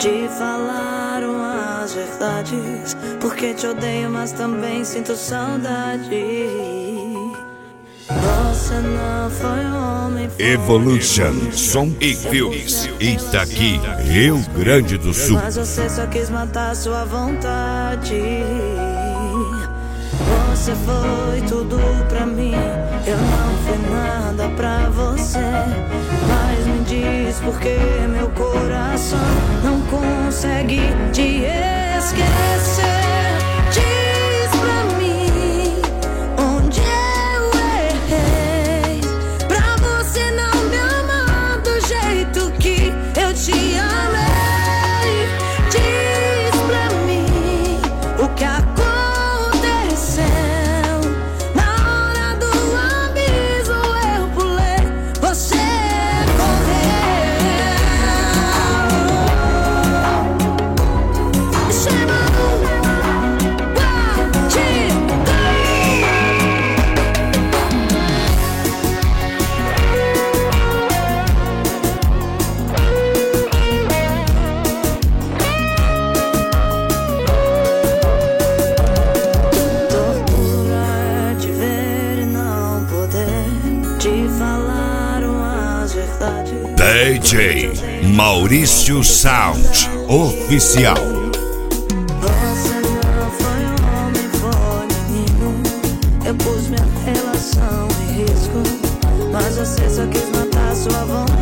Te falaram as verdades, porque te odeio, mas também sinto saudade. Você não foi homem, foi Evolution Som e Filmes, Itaqui, Rio Grande do Sul. mas você só quis matar sua vontade. Você foi tudo pra mim, eu não fui nada pra você. Mas me diz por que meu coração não consegue te esquecer. Diz pra mim onde eu errei, pra você não me amar do jeito que eu te amei. Diz pra mim o que aconteceu. Na hora do abismo eu pulei, você correu. Chama tortura te ver e não poder te falaram as verdades. DJ Maurício Sound Oficial. Você não foi homem, foi menino. Eu pus minha relação em risco, mas você só quis matar sua vontade.